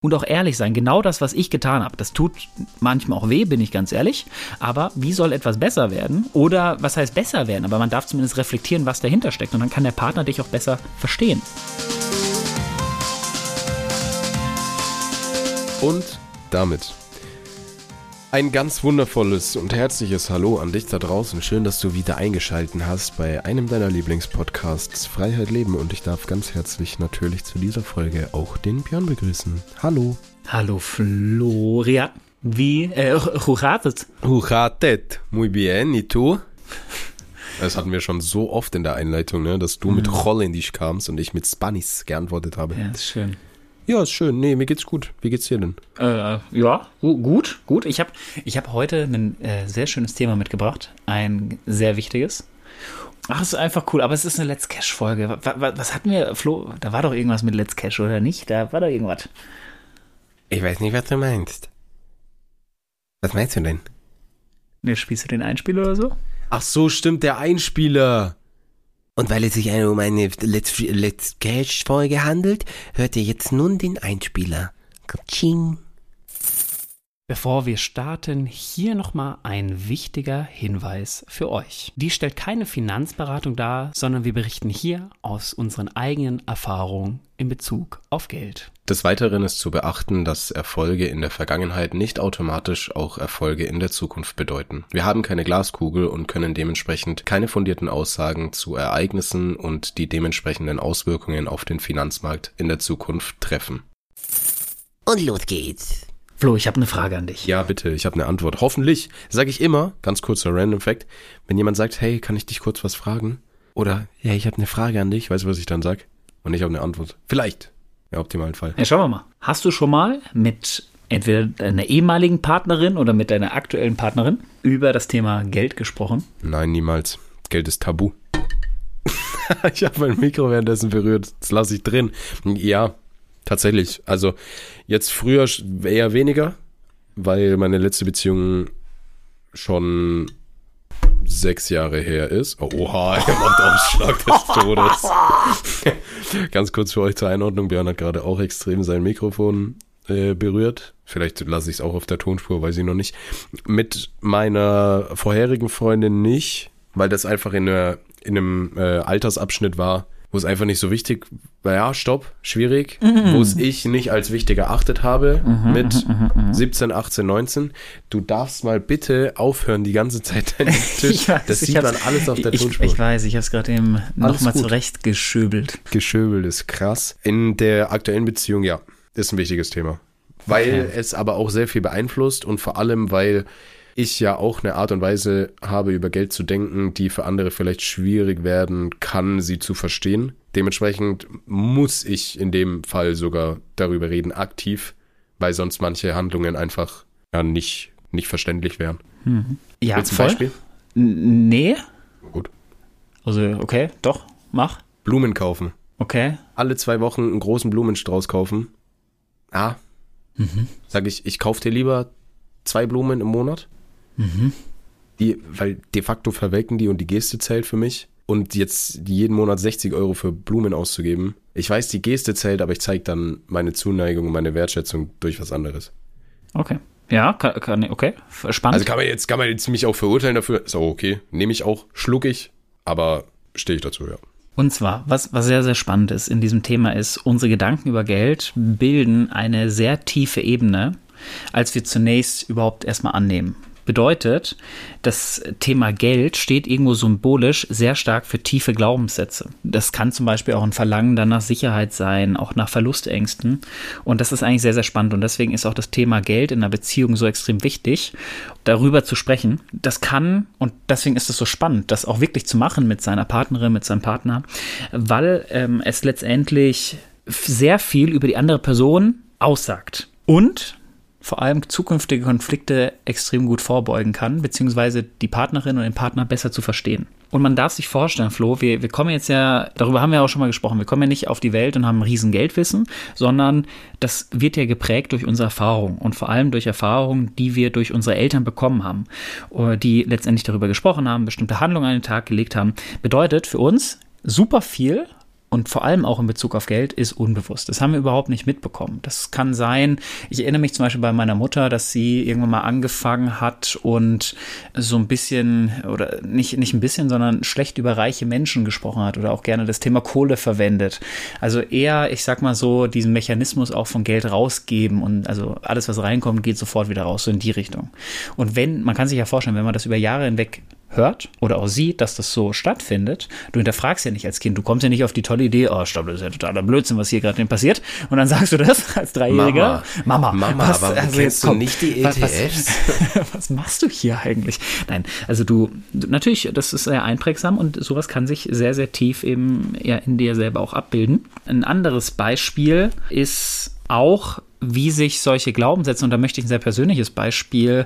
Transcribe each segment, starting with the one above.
und auch ehrlich sein. Genau das, was ich getan habe. Das tut manchmal auch weh, bin ich ganz ehrlich. Aber wie soll etwas besser werden? Oder was heißt besser werden? Aber man darf zumindest reflektieren, was dahinter steckt. Und dann kann der Partner dich auch besser verstehen. Und damit ein ganz wundervolles und herzliches Hallo an dich da draußen. Schön, dass du wieder eingeschaltet hast bei einem deiner Lieblingspodcasts Freiheit Leben. Und ich darf ganz herzlich natürlich zu dieser Folge auch den Björn begrüßen. Hallo. Hallo Florian. Huratet. Huratet. Muy bien. ¿Y tú? Das hatten wir schon so oft in der Einleitung, ne, dass du mit Holländisch kamst und ich mit Spanisch geantwortet habe. Ja, ist schön. Ja, ist schön. Nee, mir geht's gut. Wie geht's dir denn? Ja, gut. Ich hab heute ein sehr schönes Thema mitgebracht. Ein sehr wichtiges. Ach, es ist einfach cool. Aber es ist eine Let's Cash-Folge. Was hatten wir, Flo? Da war doch irgendwas mit Let's Cash, oder nicht? Da war doch irgendwas. Ich weiß nicht, was du meinst. Was meinst du denn? Ne, spielst du den Einspieler oder so? Ach so, stimmt, der Einspieler. Und weil es sich um eine Let's Cash-Folge handelt, hört ihr jetzt nun den Einspieler. Katsching. Bevor wir starten, hier nochmal ein wichtiger Hinweis für euch. Die stellt keine Finanzberatung dar, sondern wir berichten hier aus unseren eigenen Erfahrungen in Bezug auf Geld. Des Weiteren ist zu beachten, dass Erfolge in der Vergangenheit nicht automatisch auch Erfolge in der Zukunft bedeuten. Wir haben keine Glaskugel und können dementsprechend keine fundierten Aussagen zu Ereignissen und die dementsprechenden Auswirkungen auf den Finanzmarkt in der Zukunft treffen. Und los geht's. Flo, ich habe eine Frage an dich. Ja, bitte, ich habe eine Antwort. Hoffentlich, sage ich immer, ganz kurzer Random Fact, wenn jemand sagt, hey, kann ich dich kurz was fragen? Oder, ja, ich habe eine Frage an dich, weißt du, was ich dann sag? Und ich habe eine Antwort. Vielleicht. Im optimalen Fall. Ja, schauen wir mal. Hast du schon mal mit entweder deiner ehemaligen Partnerin oder mit deiner aktuellen Partnerin über das Thema Geld gesprochen? Nein, niemals. Geld ist tabu. Ich habe mein Mikro währenddessen berührt. Das lasse ich drin. Ja, tatsächlich. Also jetzt früher eher weniger, weil meine letzte Beziehung schon 6 Jahre her ist. Oh, oha, er macht Ausschlag des Todes. Ganz kurz für euch zur Einordnung. Björn hat gerade auch extrem sein Mikrofon berührt. Vielleicht lasse ich es auch auf der Tonspur, weiß ich noch nicht. Mit meiner vorherigen Freundin nicht, weil das einfach in einem Altersabschnitt war, wo es einfach nicht so wichtig war. Ja, stopp, schwierig. Wo es ich nicht als wichtig erachtet habe mit 17, 18, 19. Du darfst mal bitte aufhören, die ganze Zeit deinen Tisch. Das sieht man alles auf der Tonspur. Ich weiß, ich habe es gerade eben nochmal zurechtgeschöbelt. Geschöbelt ist krass. In der aktuellen Beziehung, ja, ist ein wichtiges Thema. Weil es aber auch sehr viel beeinflusst und vor allem, weil ich ja auch eine Art und Weise habe, über Geld zu denken, die für andere vielleicht schwierig werden kann, sie zu verstehen. Dementsprechend muss ich in dem Fall sogar darüber reden, aktiv, weil sonst manche Handlungen einfach ja nicht verständlich wären. Ja, willst du ein Beispiel? Nee. Gut. Also, okay, doch, mach. Blumen kaufen. Okay. Alle 2 Wochen einen großen Blumenstrauß kaufen. Sag ich kaufe dir lieber 2 Blumen im Monat. Weil de facto verwelken die und die Geste zählt für mich. Und jetzt jeden Monat 60 € für Blumen auszugeben. Ich weiß, die Geste zählt, aber ich zeige dann meine Zuneigung und meine Wertschätzung durch was anderes. Okay. Ja, okay. Spannend. Also kann man jetzt mich auch verurteilen dafür. Ist auch okay. Nehme ich auch, schluck ich, aber stehe ich dazu, ja. Und zwar, was sehr, sehr spannend ist in diesem Thema ist, unsere Gedanken über Geld bilden eine sehr tiefe Ebene, als wir zunächst überhaupt erstmal annehmen. Bedeutet, das Thema Geld steht irgendwo symbolisch sehr stark für tiefe Glaubenssätze. Das kann zum Beispiel auch ein Verlangen dann nach Sicherheit sein, auch nach Verlustängsten. Und das ist eigentlich sehr, sehr spannend. Und deswegen ist auch das Thema Geld in einer Beziehung so extrem wichtig, darüber zu sprechen. Das kann, und deswegen ist es so spannend, das auch wirklich zu machen mit seiner Partnerin, mit seinem Partner, weil es letztendlich sehr viel über die andere Person aussagt. Und vor allem zukünftige Konflikte extrem gut vorbeugen kann, beziehungsweise die Partnerin und den Partner besser zu verstehen. Und man darf sich vorstellen, Flo, wir kommen jetzt ja, darüber haben wir auch schon mal gesprochen, wir kommen ja nicht auf die Welt und haben ein riesen Geldwissen, sondern das wird ja geprägt durch unsere Erfahrung und vor allem durch Erfahrungen, die wir durch unsere Eltern bekommen haben, die letztendlich darüber gesprochen haben, bestimmte Handlungen an den Tag gelegt haben. Bedeutet für uns super viel und vor allem auch in Bezug auf Geld, ist unbewusst. Das haben wir überhaupt nicht mitbekommen. Das kann sein, ich erinnere mich zum Beispiel bei meiner Mutter, dass sie irgendwann mal angefangen hat und so ein bisschen, oder nicht ein bisschen, sondern schlecht über reiche Menschen gesprochen hat oder auch gerne das Thema Kohle verwendet. Also eher, ich sag mal so, diesen Mechanismus auch von Geld rausgeben und also alles, was reinkommt, geht sofort wieder raus, so in die Richtung. Und man kann sich ja vorstellen, wenn man das über Jahre hinweg hört oder auch sieht, dass das so stattfindet, du hinterfragst ja nicht als Kind, du kommst ja nicht auf die tolle Idee, oh, stopp, das ist ja totaler Blödsinn, was hier gerade passiert, und dann sagst du das als Dreijähriger. Mama, was, aber also kennst du nicht die ETFs? Was machst du hier eigentlich? Nein, also du, natürlich, das ist sehr einprägsam und sowas kann sich sehr, sehr tief eben ja in dir selber auch abbilden. Ein anderes Beispiel ist auch, wie sich solche Glaubenssätze, und da möchte ich ein sehr persönliches Beispiel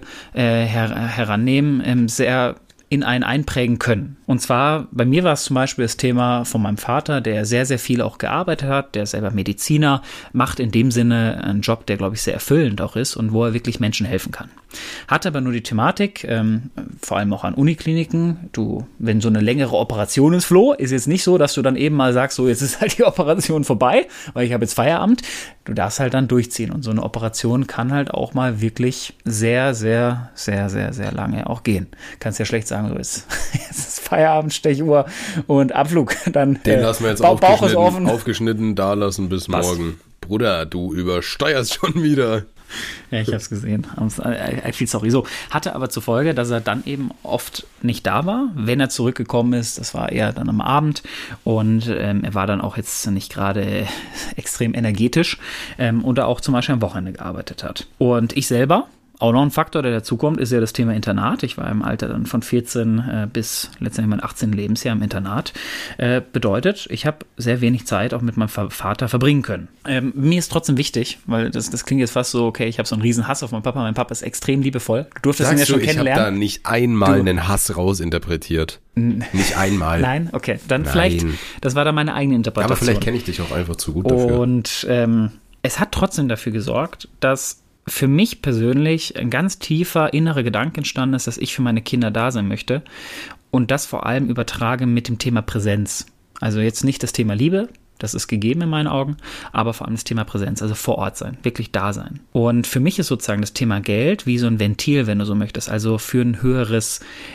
herannehmen, sehr in einen einprägen können. Und zwar, bei mir war es zum Beispiel das Thema von meinem Vater, der sehr, sehr viel auch gearbeitet hat, der ist selber Mediziner, macht in dem Sinne einen Job, der, glaube ich, sehr erfüllend auch ist und wo er wirklich Menschen helfen kann. Hat aber nur die Thematik, vor allem auch an Unikliniken, wenn so eine längere Operation ist, Flo, ist jetzt nicht so, dass du dann eben mal sagst, so jetzt ist halt die Operation vorbei, weil ich habe jetzt Feierabend. Du darfst halt dann durchziehen und so eine Operation kann halt auch mal wirklich sehr, sehr, sehr, sehr, sehr lange auch gehen. Kannst ja schlecht sagen, so jetzt ist Feierabend, Stechuhr und Abflug. Dann den lassen wir jetzt aufgeschnitten da lassen bis morgen. Bruder, du übersteuerst schon wieder. Ja, ich habe es gesehen. Viel sorry. So, hatte aber zur Folge, dass er dann eben oft nicht da war. Wenn er zurückgekommen ist, das war eher dann am Abend und er war dann auch jetzt nicht gerade extrem energetisch oder auch zum Beispiel am Wochenende gearbeitet hat. Und ich selber, auch noch ein Faktor, der dazukommt, ist ja das Thema Internat. Ich war im Alter dann von 14 bis letztendlich mein 18. Lebensjahr im Internat. Bedeutet, ich habe sehr wenig Zeit auch mit meinem Vater verbringen können. Mir ist trotzdem wichtig, weil das klingt jetzt fast so, okay, ich habe so einen riesen Hass auf meinen Papa. Mein Papa ist extrem liebevoll. Du durftest ihn ja schon kennenlernen. Ich habe da nicht einmal einen Hass rausinterpretiert. Nicht einmal. Nein? Okay, dann vielleicht, das war dann meine eigene Interpretation. Aber vielleicht kenne ich dich auch einfach zu gut dafür. Und es hat trotzdem dafür gesorgt, dass für mich persönlich ein ganz tiefer innerer Gedanke entstanden ist, dass ich für meine Kinder da sein möchte und das vor allem übertrage mit dem Thema Präsenz. Also jetzt nicht das Thema Liebe, das ist gegeben in meinen Augen, aber vor allem das Thema Präsenz, also vor Ort sein, wirklich da sein. Und für mich ist sozusagen das Thema Geld wie so ein Ventil, wenn du so möchtest, also für ein höheres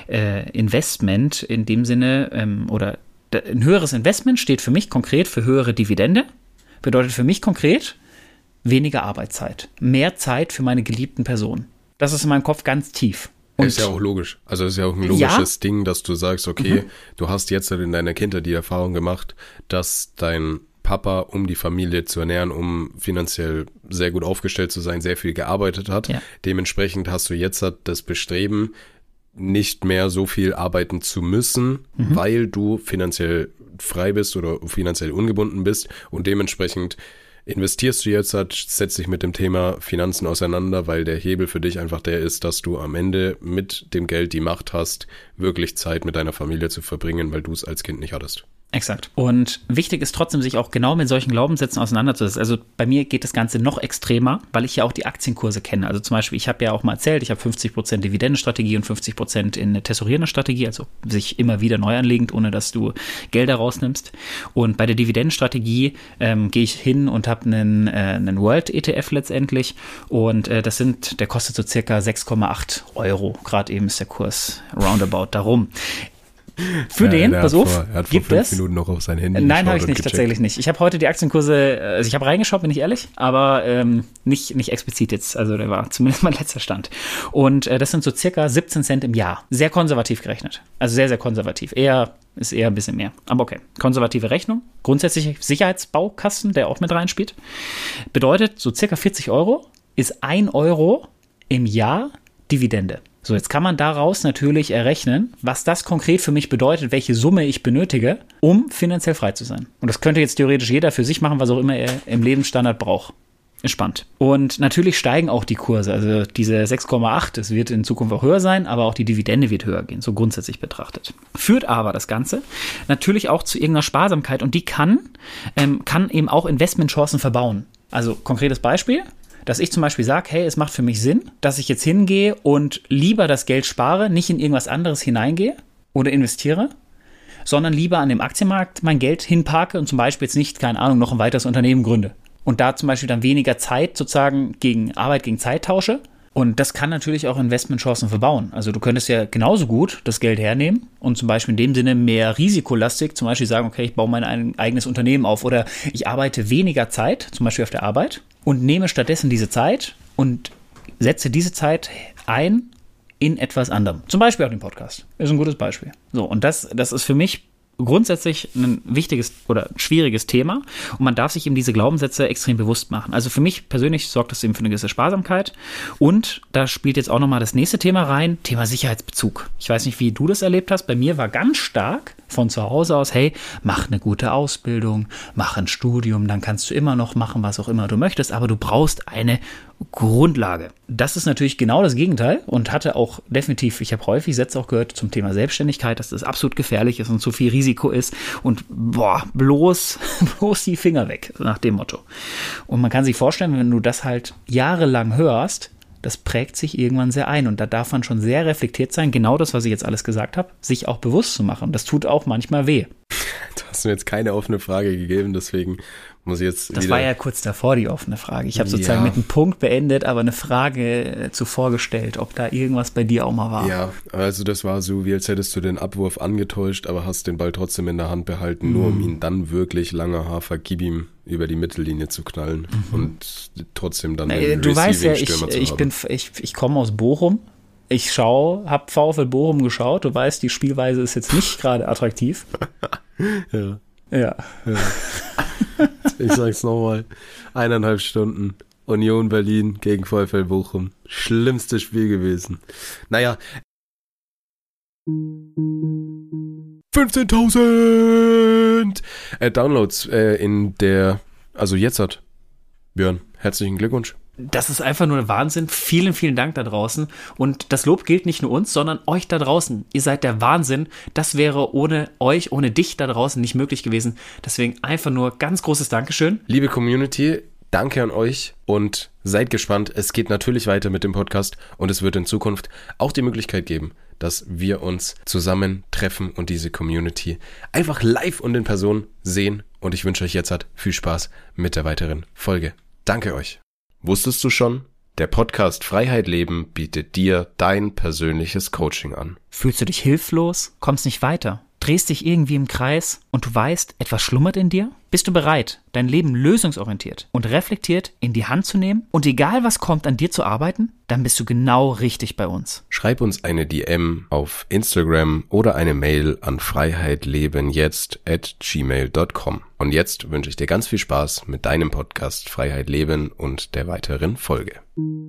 Investment in dem Sinne, oder ein höheres Investment steht für mich konkret für höhere Dividende, bedeutet für mich konkret weniger Arbeitszeit, mehr Zeit für meine geliebten Personen. Das ist in meinem Kopf ganz tief. Und ist ja auch logisch. Also es ist ja auch ein logisches Ding, dass du sagst, okay, du hast jetzt in deiner Kindheit die Erfahrung gemacht, dass dein Papa, um die Familie zu ernähren, um finanziell sehr gut aufgestellt zu sein, sehr viel gearbeitet hat. Ja. Dementsprechend hast du jetzt das Bestreben, nicht mehr so viel arbeiten zu müssen, weil du finanziell frei bist oder finanziell ungebunden bist und dementsprechend investierst du jetzt, setzt dich mit dem Thema Finanzen auseinander, weil der Hebel für dich einfach der ist, dass du am Ende mit dem Geld die Macht hast, wirklich Zeit mit deiner Familie zu verbringen, weil du es als Kind nicht hattest. Exakt. Und wichtig ist trotzdem, sich auch genau mit solchen Glaubenssätzen auseinanderzusetzen. Also bei mir geht das Ganze noch extremer, weil ich ja auch die Aktienkurse kenne. Also zum Beispiel, ich habe ja auch mal erzählt, ich habe 50% Dividendenstrategie und 50% in eine tesorierende Strategie, also sich immer wieder neu anlegend, ohne dass du Gelder rausnimmst. Und bei der Dividendenstrategie gehe ich hin und habe einen World ETF letztendlich und der kostet so circa 6,8 €. Gerade eben ist der Kurs roundabout darum. Für pass auf, er hat vor 5 Minuten noch auf sein Handy Nein, habe ich nicht, tatsächlich nicht. Ich habe heute die Aktienkurse, also ich habe reingeschaut, bin ich ehrlich, aber nicht explizit jetzt, also der war zumindest mein letzter Stand. Und das sind so circa 17 Cent im Jahr. Sehr konservativ gerechnet. Also sehr, sehr konservativ. Ist eher ein bisschen mehr. Aber okay, konservative Rechnung. Grundsätzlich Sicherheitsbaukasten, der auch mit reinspielt. Bedeutet, so circa 40 € ist 1 € im Jahr Dividende. So, jetzt kann man daraus natürlich errechnen, was das konkret für mich bedeutet, welche Summe ich benötige, um finanziell frei zu sein. Und das könnte jetzt theoretisch jeder für sich machen, was auch immer er im Lebensstandard braucht. Ist spannend. Und natürlich steigen auch die Kurse. Also diese 6,8, das wird in Zukunft auch höher sein, aber auch die Dividende wird höher gehen, so grundsätzlich betrachtet. Führt aber das Ganze natürlich auch zu irgendeiner Sparsamkeit und die kann eben auch Investmentchancen verbauen. Also konkretes Beispiel, dass ich zum Beispiel sage, hey, es macht für mich Sinn, dass ich jetzt hingehe und lieber das Geld spare, nicht in irgendwas anderes hineingehe oder investiere, sondern lieber an dem Aktienmarkt mein Geld hinparke und zum Beispiel jetzt nicht, keine Ahnung, noch ein weiteres Unternehmen gründe. Und da zum Beispiel dann weniger Zeit sozusagen gegen Arbeit, gegen Zeit tausche. Und das kann natürlich auch Investmentchancen verbauen. Also du könntest ja genauso gut das Geld hernehmen und zum Beispiel in dem Sinne mehr risikolastig zum Beispiel sagen, okay, ich baue mein eigenes Unternehmen auf oder ich arbeite weniger Zeit, zum Beispiel auf der Arbeit und nehme stattdessen diese Zeit und setze diese Zeit ein in etwas anderem. Zum Beispiel auch den Podcast. Ist ein gutes Beispiel. So, und das ist für mich grundsätzlich ein wichtiges oder schwieriges Thema und man darf sich eben diese Glaubenssätze extrem bewusst machen. Also für mich persönlich sorgt das eben für eine gewisse Sparsamkeit und da spielt jetzt auch nochmal das nächste Thema rein, Thema Sicherheitsbezug. Ich weiß nicht, wie du das erlebt hast, bei mir war ganz stark von zu Hause aus, hey, mach eine gute Ausbildung, mach ein Studium, dann kannst du immer noch machen, was auch immer du möchtest, aber du brauchst eine Grundlage. Das ist natürlich genau das Gegenteil und hatte auch definitiv, ich habe häufig Sätze auch gehört zum Thema Selbstständigkeit, dass das absolut gefährlich ist und zu viel Risiko ist und bloß die Finger weg, nach dem Motto. Und man kann sich vorstellen, wenn du das halt jahrelang hörst, das prägt sich irgendwann sehr ein und da darf man schon sehr reflektiert sein, genau das, was ich jetzt alles gesagt habe, sich auch bewusst zu machen. Das tut auch manchmal weh. Du hast mir jetzt keine offene Frage gegeben, deswegen muss ich jetzt Das war ja kurz davor die offene Frage. Ich habe sozusagen mit einem Punkt beendet, aber eine Frage zuvor gestellt, ob da irgendwas bei dir auch mal war. Ja, also das war so, wie als hättest du den Abwurf angetäuscht, aber hast den Ball trotzdem in der Hand behalten, nur um ihn dann wirklich langer Hafer Gibim über die Mittellinie zu knallen und trotzdem dann den Du weißt ja, Receiving-Stürmer zu haben. ich komme aus Bochum. Ich habe VfL Bochum geschaut. Du weißt, die Spielweise ist jetzt nicht gerade attraktiv. Ja. Ich sag's nochmal. 1,5 Stunden. Union Berlin gegen VfL Bochum. Schlimmstes Spiel gewesen. Naja. 15.000 Downloads also jetzt hat. Björn, herzlichen Glückwunsch. Das ist einfach nur Wahnsinn. Vielen, vielen Dank da draußen. Und das Lob gilt nicht nur uns, sondern euch da draußen. Ihr seid der Wahnsinn. Das wäre ohne euch, ohne dich da draußen nicht möglich gewesen. Deswegen einfach nur ganz großes Dankeschön. Liebe Community, danke an euch und seid gespannt. Es geht natürlich weiter mit dem Podcast und es wird in Zukunft auch die Möglichkeit geben, dass wir uns zusammen treffen und diese Community einfach live und in Person sehen. Und ich wünsche euch jetzt viel Spaß mit der weiteren Folge. Danke euch. Wusstest du schon? Der Podcast Freiheit Leben bietet dir dein persönliches Coaching an. Fühlst du dich hilflos? Kommst nicht weiter? Drehst dich irgendwie im Kreis und du weißt, etwas schlummert in dir? Bist du bereit, dein Leben lösungsorientiert und reflektiert in die Hand zu nehmen und egal was kommt, an dir zu arbeiten? Dann bist du genau richtig bei uns. Schreib uns eine DM auf Instagram oder eine Mail an freiheitlebenjetzt@gmail.com. Und jetzt wünsche ich dir ganz viel Spaß mit deinem Podcast Freiheit Leben und der weiteren Folge.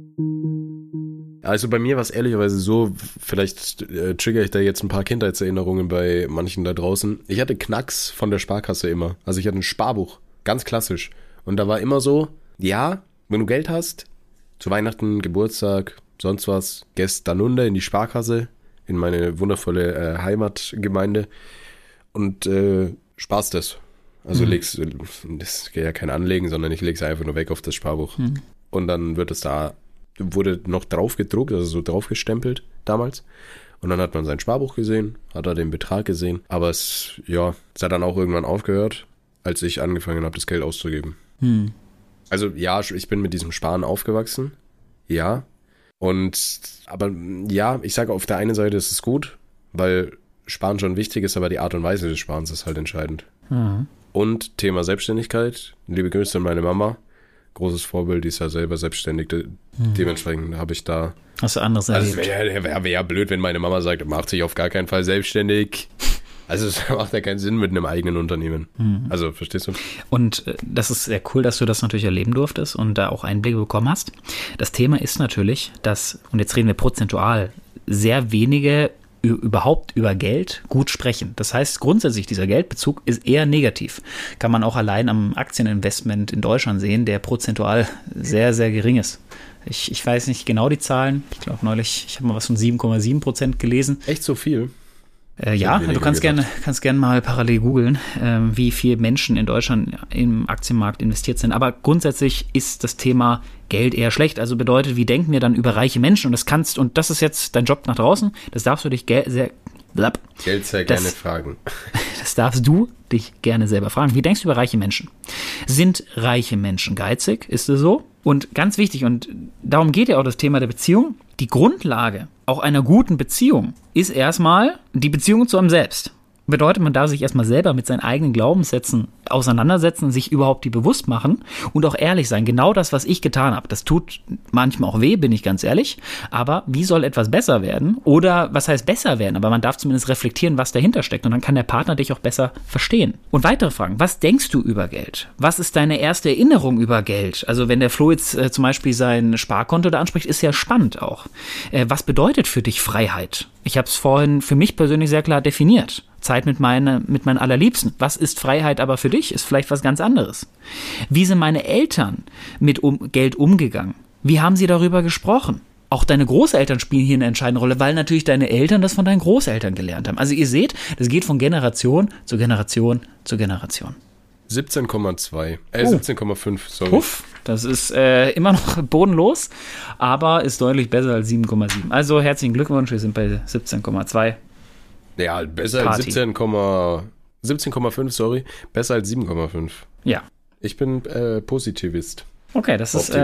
Also bei mir war es ehrlicherweise so, vielleicht triggere ich da jetzt ein paar Kindheitserinnerungen bei manchen da draußen. Ich hatte Knacks von der Sparkasse immer. Also ich hatte ein Sparbuch, ganz klassisch. Und da war immer so, ja, wenn du Geld hast, zu Weihnachten, Geburtstag, sonst was, gehst dann runter in die Sparkasse, in meine wundervolle Heimatgemeinde und sparst das. Also legst, das ist ja kein Anlegen, sondern ich lege es einfach nur weg auf das Sparbuch. Und dann wurde noch drauf gedruckt, also so drauf gestempelt damals. Und dann hat man sein Sparbuch gesehen, hat da den Betrag gesehen. Aber es hat dann auch irgendwann aufgehört, als ich angefangen habe, das Geld auszugeben. Also ja, ich bin mit diesem Sparen aufgewachsen. Ja. Aber ja, ich sage auf der einen Seite ist es gut, weil Sparen schon wichtig ist, aber die Art und Weise des Sparens ist halt entscheidend. Und Thema Selbstständigkeit. Liebe Grüße an meine Mama. Großes Vorbild, die ist ja selber selbstständig. Dementsprechend habe ich da... Hast du anderes erlebt? Also wäre ja blöd, wenn meine Mama sagt, macht sich auf gar keinen Fall selbstständig. Also es macht ja keinen Sinn mit einem eigenen Unternehmen. Also, verstehst du? Und das ist sehr cool, dass du das natürlich erleben durftest und da auch Einblicke bekommen hast. Das Thema ist natürlich, dass, und jetzt reden wir prozentual, sehr wenige überhaupt über Geld gut sprechen. Das heißt, grundsätzlich dieser Geldbezug ist eher negativ. Kann man auch allein am Aktieninvestment in Deutschland sehen, der prozentual sehr, sehr gering ist. Ich weiß nicht genau die Zahlen. Ich glaube neulich, ich habe mal was von 7,7% gelesen. Echt so viel? Ja, du kannst gerne mal parallel googeln, wie viele Menschen in Deutschland im Aktienmarkt investiert sind. Aber grundsätzlich ist das Thema Geld eher schlecht. Also bedeutet, wie denken wir dann über reiche Menschen? Und das ist jetzt dein Job nach draußen. Das darfst du dich Blab. Geld sehr gerne fragen. Das darfst du dich gerne selber fragen. Wie denkst du über reiche Menschen? Sind reiche Menschen geizig? Ist es so? Und ganz wichtig, und darum geht ja auch das Thema der Beziehung, die Grundlage auch einer guten Beziehung ist erstmal die Beziehung zu einem selbst. Bedeutet, man darf sich erstmal selber mit seinen eigenen Glaubenssätzen auseinandersetzen, sich überhaupt die bewusst machen und auch ehrlich sein. Genau das, was ich getan habe. Das tut manchmal auch weh, bin ich ganz ehrlich. Aber wie soll etwas besser werden? Oder was heißt besser werden? Aber man darf zumindest reflektieren, was dahinter steckt. Und dann kann der Partner dich auch besser verstehen. Und weitere Fragen. Was denkst du über Geld? Was ist deine erste Erinnerung über Geld? Also wenn der Flo jetzt zum Beispiel sein Sparkonto da anspricht, ist ja spannend auch. Was bedeutet für dich Freiheit? Ich habe es vorhin für mich persönlich sehr klar definiert. Zeit mit meinen Allerliebsten. Was ist Freiheit aber für dich? Ist vielleicht was ganz anderes. Wie sind meine Eltern mit Geld umgegangen? Wie haben sie darüber gesprochen? Auch deine Großeltern spielen hier eine entscheidende Rolle, weil natürlich deine Eltern das von deinen Großeltern gelernt haben. Also ihr seht, das geht von Generation zu Generation zu Generation. 17,2. 17,5, sorry. Puff, das ist immer noch bodenlos, aber ist deutlich besser als 7,7. Also herzlichen Glückwunsch, wir sind bei 17,2. Ja, besser als 17,5, sorry. Besser als 7,5. Ja. Ich bin Positivist. Okay, das ist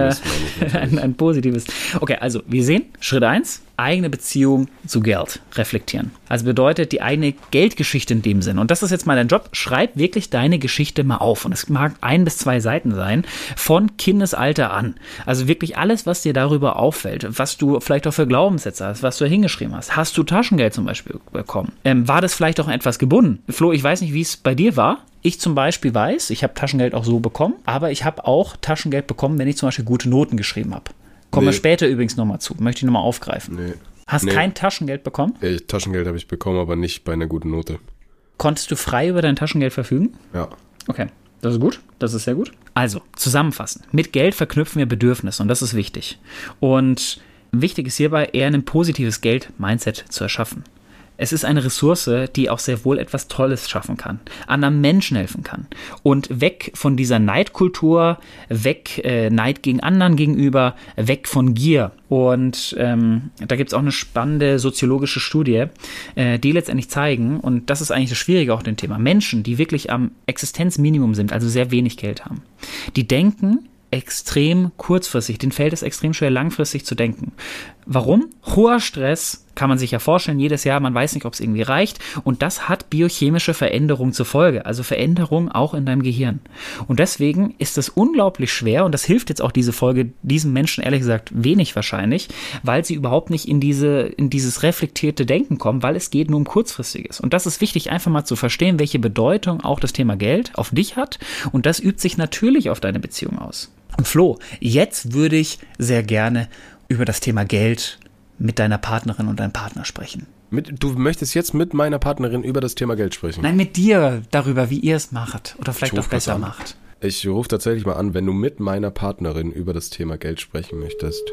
ein positives. Okay, also wir sehen, Schritt 1, eigene Beziehung zu Geld reflektieren. Also bedeutet die eigene Geldgeschichte in dem Sinn. Und das ist jetzt mal dein Job. Schreib wirklich deine Geschichte mal auf. Und es mag 1 bis 2 Seiten sein, von Kindesalter an. Also wirklich alles, was dir darüber auffällt, was du vielleicht auch für Glaubenssätze hast, was du hingeschrieben hast. Hast du Taschengeld zum Beispiel bekommen? War das vielleicht auch etwas gebunden? Flo, ich weiß nicht, wie es bei dir war. Ich zum Beispiel weiß, ich habe Taschengeld auch so bekommen, aber ich habe auch Taschengeld bekommen, wenn ich zum Beispiel gute Noten geschrieben habe. Kommen wir später übrigens nochmal zu. Möchte ich nochmal aufgreifen. Nee. Hast kein Taschengeld bekommen? Taschengeld habe ich bekommen, aber nicht bei einer guten Note. Konntest du frei über dein Taschengeld verfügen? Ja. Okay, das ist gut. Das ist sehr gut. Also, zusammenfassend. Mit Geld verknüpfen wir Bedürfnisse und das ist wichtig. Und wichtig ist hierbei eher ein positives Geld-Mindset zu erschaffen. Es ist eine Ressource, die auch sehr wohl etwas Tolles schaffen kann, anderen Menschen helfen kann und weg von dieser Neidkultur, weg Neid gegen anderen gegenüber, weg von Gier. Und da gibt es auch eine spannende soziologische Studie, die letztendlich zeigen, und das ist eigentlich das Schwierige auch in dem Thema, Menschen, die wirklich am Existenzminimum sind, also sehr wenig Geld haben, die denken extrem kurzfristig, denen fällt es extrem schwer, langfristig zu denken. Warum? Hoher Stress, kann man sich ja vorstellen, jedes Jahr, man weiß nicht, ob es irgendwie reicht, und das hat biochemische Veränderungen zur Folge, also Veränderungen auch in deinem Gehirn. Und deswegen ist es unglaublich schwer, und das hilft jetzt auch diese Folge diesen Menschen ehrlich gesagt wenig wahrscheinlich, weil sie überhaupt nicht in dieses reflektierte Denken kommen, weil es geht nur um Kurzfristiges. Und das ist wichtig, einfach mal zu verstehen, welche Bedeutung auch das Thema Geld auf dich hat, und das übt sich natürlich auf deine Beziehung aus. Und Flo, jetzt würde ich sehr gerne über das Thema Geld mit deiner Partnerin und deinem Partner sprechen. Du möchtest jetzt mit meiner Partnerin über das Thema Geld sprechen? Nein, mit dir darüber, wie ihr es macht oder vielleicht auch besser macht. Ich rufe tatsächlich mal an, wenn du mit meiner Partnerin über das Thema Geld sprechen möchtest.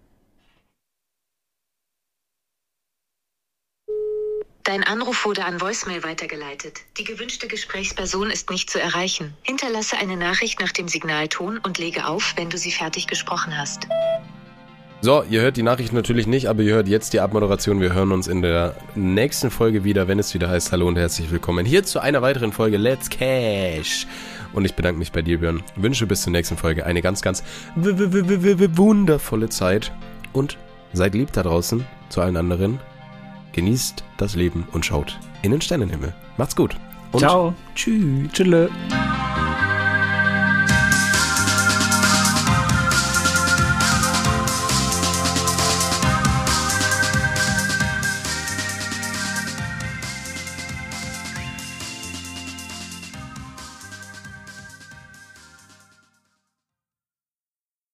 Dein Anruf wurde an Voicemail weitergeleitet. Die gewünschte Gesprächsperson ist nicht zu erreichen. Hinterlasse eine Nachricht nach dem Signalton und lege auf, wenn du sie fertig gesprochen hast. So, ihr hört die Nachricht natürlich nicht, aber ihr hört jetzt die Abmoderation. Wir hören uns in der nächsten Folge wieder, wenn es wieder heißt Hallo und herzlich willkommen hier zu einer weiteren Folge Let's Cash. Und ich bedanke mich bei dir, Björn. Wünsche bis zur nächsten Folge eine ganz, ganz wundervolle Zeit. Und seid lieb da draußen zu allen anderen. Genießt das Leben und schaut in den Sternenhimmel. Macht's gut. Und ciao. Tschüss. Tschüss.